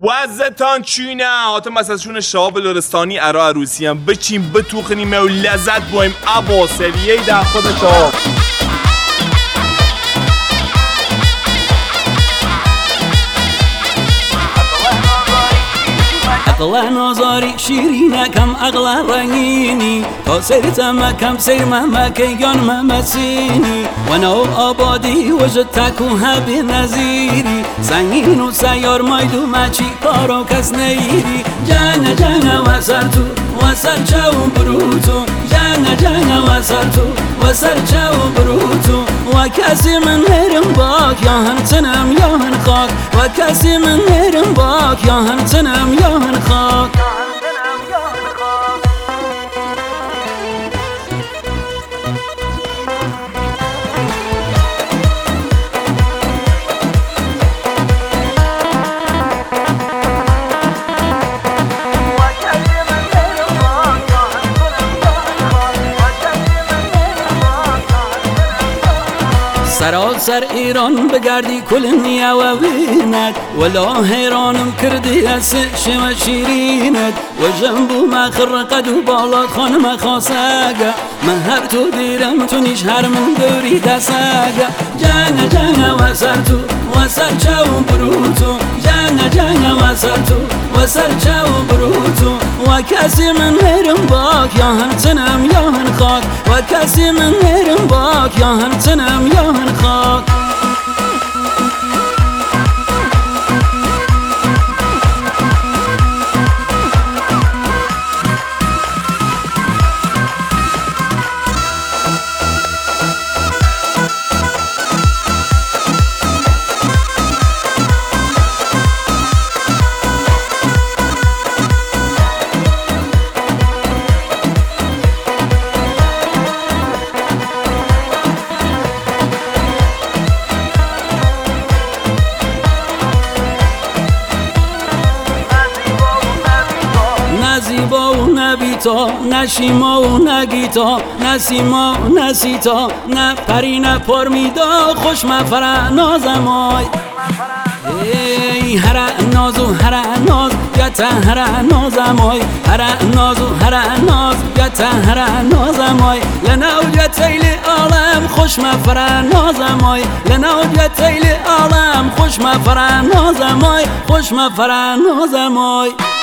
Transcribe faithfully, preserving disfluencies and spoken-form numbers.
وزتان چینه هاتم از ازشون شهاب لرستانی ارا عروسی هم بچیم بتوخنیم و لذت بایم ابا سویه در خود شهاب اقلا نازاری شیرینه کم اقلا رنگینی تا سرتم کم سیر ممکی گان ممسینی و نو آبادی وجد تکو هبی نزیری سنگین و سیار مایدو مچی کارو کس نیری جنه جنه و سر تو و سر چون بروتو جنه جنه و سر تو و سر چون بروتو و کسی من هرم باک یا هم تنم یا هم خاک و کسی من هرم باک یا هم تنم یا هم خاک سراسر ایران بگردی کل نیا و بینت ولا حیرانم کردی از شما شیرینت و جنبو ما خرقد و بالات خانم خاصاگا من هر تو دیرم تو نیش هر من دوری دساگا جنه جنه و سر تو و سر چون بروتو جنه جنه و سر تو و سر چون بروتو و کسی من هرم باک یا هم تنم یا هم خاک و کسی من هرم باک یا هم تنم یا هم خاک نزیبا و نبیتا نشیما و نگیتا نسیما و نسیتا نه پری نه پرمیدا خوش مفره نازمای ای هر ناز و هر ناز گتا هر نازمای هر ناز و هر ناز گتا هر نازمای لنوجت ایل عالم خوش مفره نازمای لنوجت ایل عالم خوش مفره نازمای خوش مفره نازمای